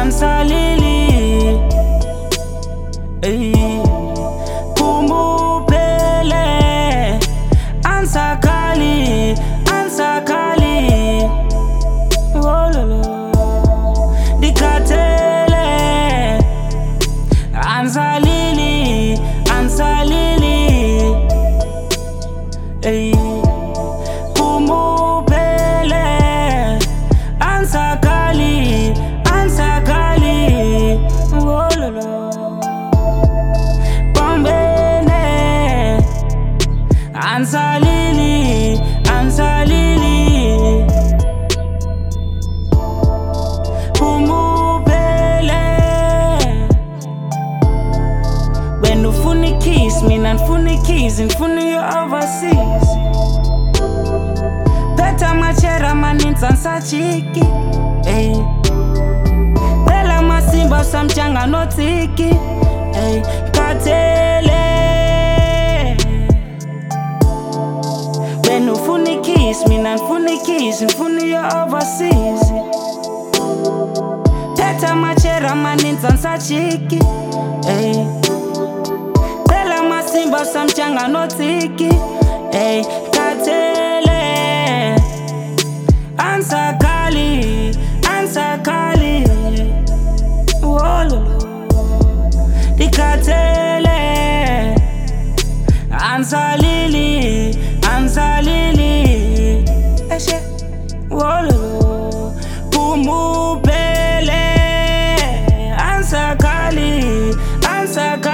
ansalili kumupele ansakali wololo dikatele ansalili kumupele ansakali wololo bombene ansalili kumupele when ufuni kiss mina nfuni keys nfuni yo overseas peta machera maninza nsachiki pela masimba samchanga notiki katele when ufuni kiss mina nfuni keys nfuni yo overseas peta machera maninza nsachiki pela masimba samchanga notiki katele ansakali wololo dikatele ansalili eshe wololo kumupele ansakali